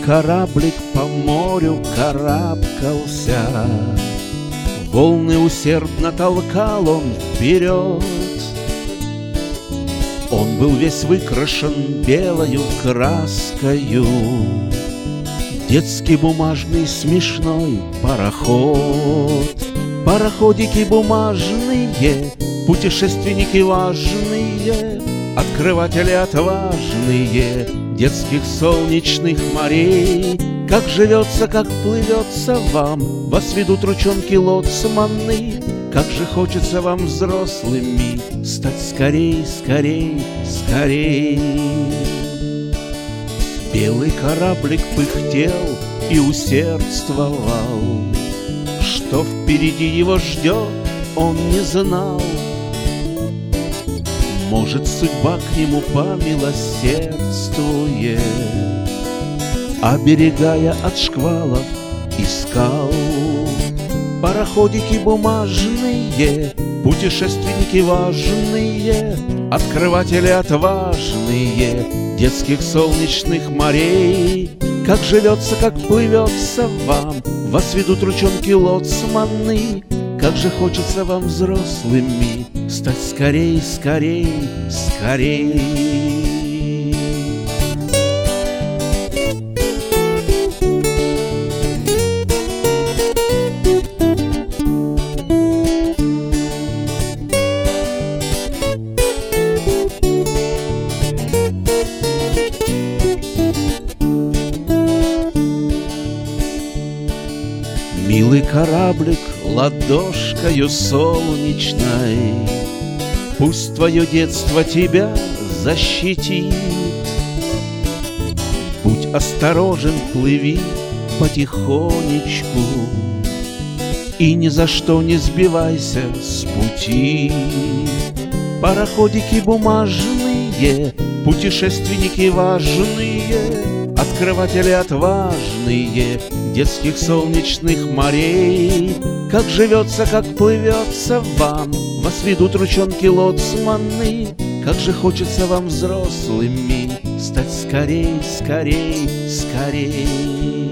кораблик по морю карабкался, волны усердно толкал он вперед. Он был весь выкрашен белою краскою, детский бумажный смешной пароход. Пароходики бумажные, путешественники важные, открыватели отважные детских солнечных морей. Как живется, как плывется вам, вас ведут ручонки лоцманы. Как же хочется вам взрослыми стать скорей, скорей, скорей. Белый кораблик пыхтел и усердствовал, что впереди его ждет, он не знал. Может, судьба к нему помилосердствует, оберегая от шквалов и скал. Пароходики бумажные, путешественники важные, открыватели отважные детских солнечных морей. Как живется, как плывется вам, вас ведут ручонки лоцманы. Как же хочется вам взрослыми стать скорей, скорей, скорей. Милый кораблик ладошкою солнечной, пусть твое детство тебя защитит. Будь осторожен, плыви потихонечку и ни за что не сбивайся с пути. Пароходики бумажные, путешественники важные, открыватели отважные детских солнечных морей. Как живется, как плывется вам, вас ведут ручонки лоцманы. Как же хочется вам взрослыми стать скорей, скорей, скорей.